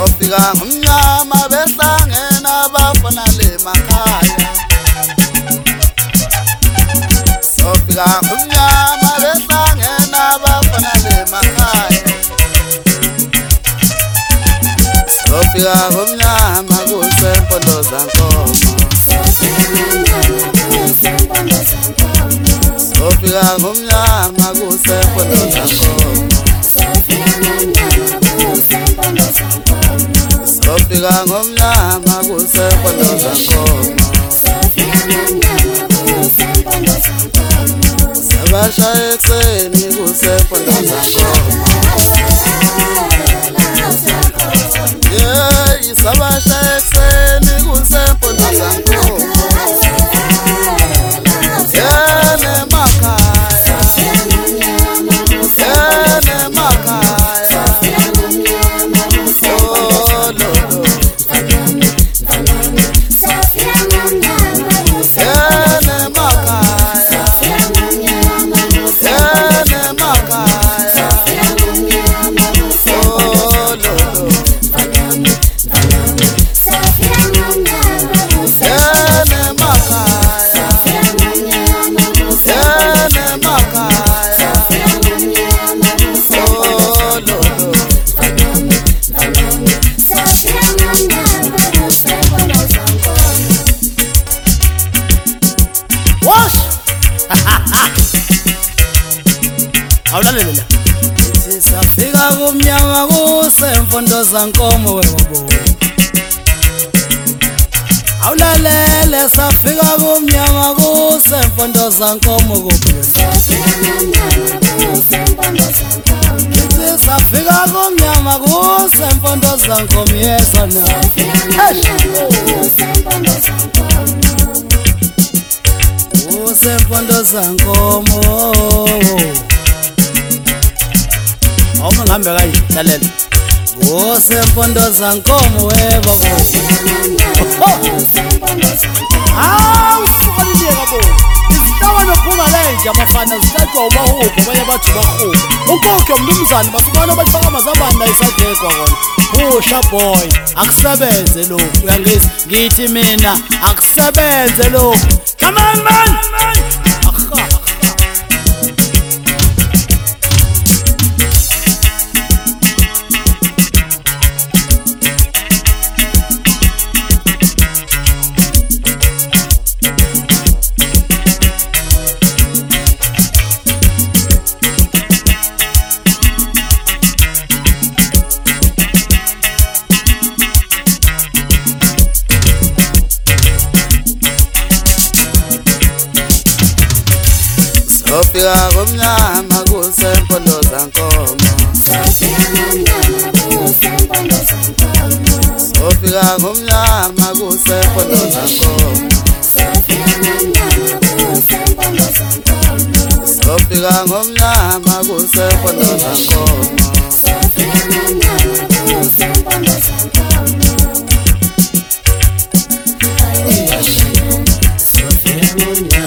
Sofika ngomnyama besangena bafana lemakhaya. Sofika ngomnyama besangena bafana lemakhaya. Sofika ngomnyama kusempondo zankomo. Sofika ngomnyama kusempondo zankomo. Sofika ngomnyama kusempondo zankomo. Sabasha ekuseni kusempondo zankomo. Yeah, sabasha ekuseni kusempondo zankomo. Yeah, nemakhaya. Yeah, nemakhaya. Oh, Lord. Yeah, nemakhaya. Yeah, nemakhaya. Oh, Lord. Yeah, nemakhaya. Yeah, nemakhaya. Oh, Lord. Wash! Awulalela. Sisafika kumnyama kusempondo zankomo webo. Awulalele safika kumnyama kusempondo zankomo kubo. Sisafika kumnyama kusempondo zankomo yesona. Kusempondo zankomo. Awuma ngambe kayi lalela. Kusempondo zankomo webo. Usukalile kabo. Isitawa nophunga la nje abafana zithathwa ubahupho baye bathi bahubo. Unkokho mnumzane basubona bachakama zabani la isadekwa kona. Pusha boy, akusebenze lokho. Uyangizwa? Ngithi mina akusebenze lokho. Come on man. Sofika ngomnyama kusempondo zankomo. Sofika ngomnyama kusempondo zankomo. Sofika ngomnyama kusempondo zankomo. Sofika ngomnyama